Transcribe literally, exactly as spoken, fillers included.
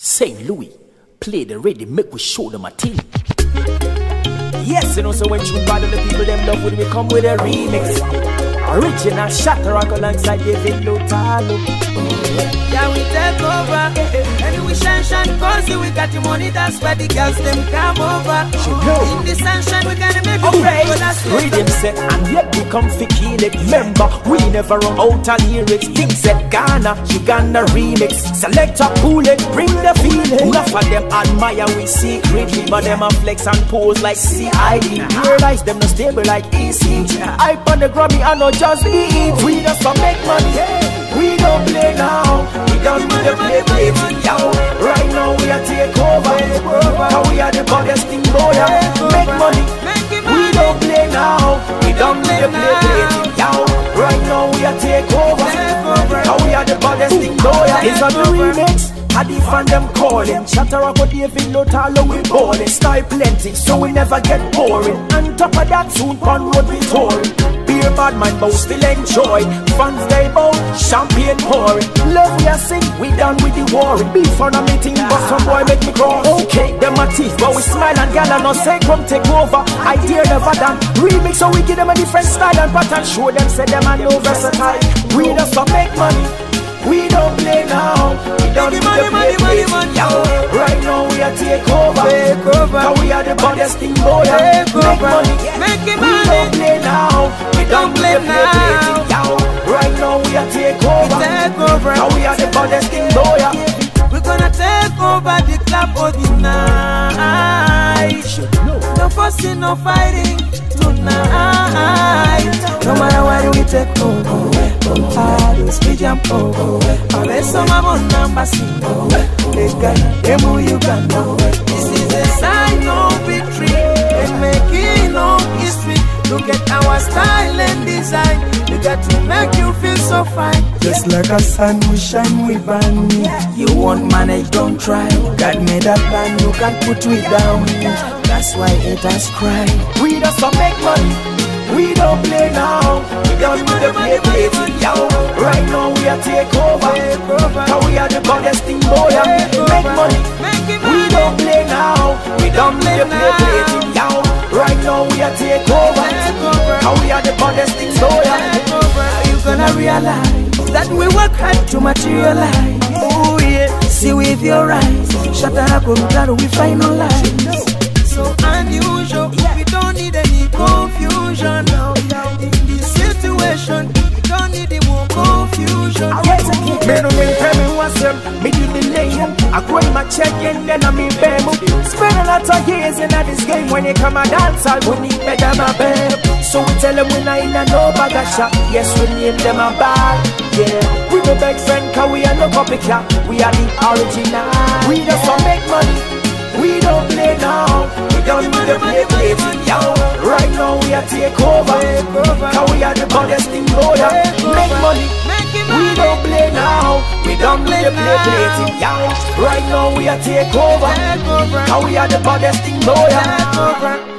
Saint Louis, play the ready, make we show them a thing. Yes, you know, so when you bother the people, them love when we come with a remix. Original shatter rock alongside David Lotalo. Yeah, we take over. And we shine, shine, cause we got the money, that's why the girls them come over. In the sunshine, we gotta make it right. Right. Rhythm set, and yet we come fi kill it. Remember, we never run out of lyrics. Things set Ghana, Uganda remix. Select a pull it, bring the feeling. Enough of them admire we secretly, but them a flex and pose like C I D. Realize them not stable like E C G. I on the Grammy, I know just eat. We just a make money. We don't play now. We don't need to play play. Yo, right now we are take over. Cause we are the baddest thing boy. Make money. We don't play now. We don't need to play play. Yo, right now we are take over. Cause we are the baddest thing boy. It's a the remix. I defend them calling. Shatter up with David Lotalo, we ballin'. Style plenty, so we never get boring. On top of that, soon on road we touring. Beer bad man, but still enjoy. Fans they bow, champagne pouring. Love we a sing, we done with the warring. Beef on a meeting, but some boy make me cross. Okay, them a teeth, but we smile and gal and no say come take over. Idea never done. Remix, so we give them a different style and pattern. Show them, say them a no versatile. We just to make money. We don't play now. We don't need to play play. Yo, right now we are take over. Take over. Cause we are the baddest thing boy. Make money. Make it we money. don't play now. We don't play play. Yo, right now we are take over. Take over. Cause we are the baddest thing boy. We're gonna take over the club for the night. No fussing, no fighting tonight. No matter what we take over. I do speed jump over. I let some of our numbers sing. They got them you can know. This is a sign of victory and making of history. Look at our style and design. We got to make you feel so fine. Just like a sun, we shine, we burn. You won't manage, don't try. God made a plan, you can't put it down. That's why haters cry. We just to make money. We don't play now. We don't need to play play. Yo, right now we are take over. Cause we are the baddest thing boy. Make money. We don't play now. We don't need to play play. Yo, right now we are take over. Cause we are the baddest thing boy. Are you gonna realize that we work hard to materialize? Oh yeah, see with your eyes. Shut up, we finalize. So unusual, we don't need any confusion. In this situation, we don't need any more confusion. Me no me pay me what's them, me do the laying. I go in my check and then I me pay me. Spend a lot of years in this game. When you come a dance, I'll we need better my babe. So we tell them we not in a no bag of shop. Yes, we name them a bag. Yeah, we no big friend, cause we are no copycat. We are the original. We just to make money. We don't play now. We don't need to play play. Yo, right now we are take over. Cause we are the baddest thing boy. Make money. We don't play now. We don't need to play play. Yo, right now we are take over. Cause we are the baddest thing boy.